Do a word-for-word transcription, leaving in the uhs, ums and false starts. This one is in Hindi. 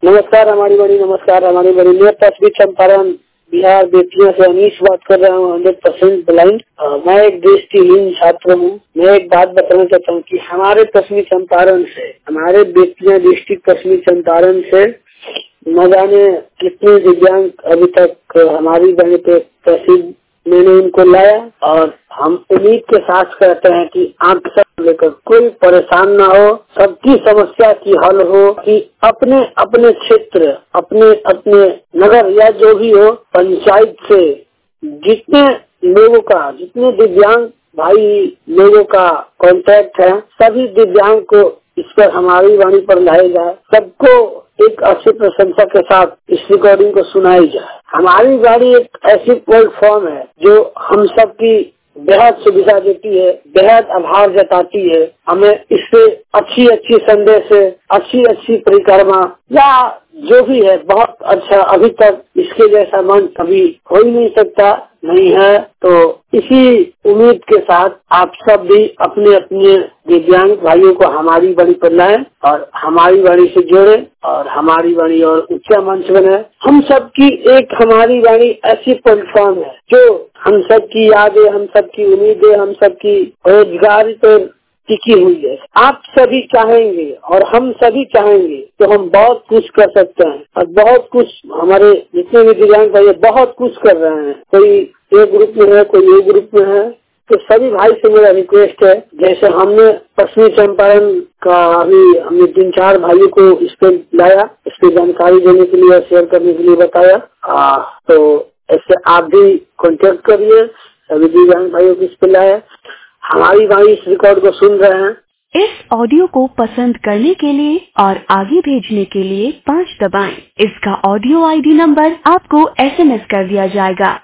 नमस्कार हमारी बड़ी, नमस्कार हमारी बड़ी। मैं पश्चिमी चंपारण बिहार बेतिया से अनीश बात कर रहा हूँ, हंड्रेड परसेंट ब्लाइंड। मैं एक दृष्टिहीन छात्र हूँ। मैं एक बात बताना चाहता हूँ कि हमारे पश्चिमी चंपारण से, हमारे बेतिया डिस्ट्रिक्ट पश्चिमी चंपारण से न जाने कितने दिव्यांग अभी तक हमारी बहन पे तहसील मैंने उनको लाया, और हम उम्मीद के साथ कहते हैं कि आप सब लेकर कोई परेशान ना हो, सबकी समस्या की हल हो, कि अपने अपने क्षेत्र, अपने अपने नगर या जो भी हो, पंचायत से जितने लोगों का, जितने दिव्यांग भाई लोगों का कांटेक्ट है, सभी दिव्यांग को इस पर हमारी वाणी पर लाया जाए, सबको एक अच्छी प्रशंसा के साथ इस रिकॉर्डिंग को सुनाई जाए। हमारी वाणी एक ऐसी प्लेटफॉर्म है जो हम सब की बेहद सुविधा देती है, बेहद आभार जताती है। हमें इससे अच्छी अच्छी संदेश, अच्छी अच्छी परिक्रमा या जो भी है, बहुत अच्छा। अभी तक इसके जैसा मंच कभी हो ही नहीं सकता, नहीं है। तो इसी उम्मीद के साथ आप सब भी अपने अपने दिव्यांग भाइयों को हमारी वाणी पर लाएं और हमारी वाणी से जोड़े, और हमारी वाणी और ऊंचा मंच बने। हम सब की एक हमारी वाणी ऐसी प्लेटफॉर्म है जो हम सब की यादें, हम सब की उम्मीदें, हम सब की रोजगार पर टिकी हुई है। आप सभी चाहेंगे और हम सभी चाहेंगे तो हम बहुत कुछ कर सकते हैं, और बहुत कुछ हमारे जितने भी दिव्यांग भाई बहुत कुछ कर रहे हैं। कोई एक ग्रुप में है, कोई एक ग्रुप में है। तो सभी भाई से मेरा रिक्वेस्ट है, जैसे हमने पश्चिमी चंपारण का अभी हमने तीन चार भाइयों को इस पे लाया, इसकी जानकारी देने के लिए, शेयर करने के लिए बताया, आ, तो ऐसे आप भी कॉन्टेक्ट करिए, सभी दिव्यांग भाइयों को इस पे लाया। हमारी भाई इस रिकॉर्ड को सुन रहे हैं। इस ऑडियो को पसंद करने के लिए और आगे भेजने के लिए पाँच दबाएं। इसका ऑडियो आईडी नंबर आपको एसएमएस कर दिया जाएगा।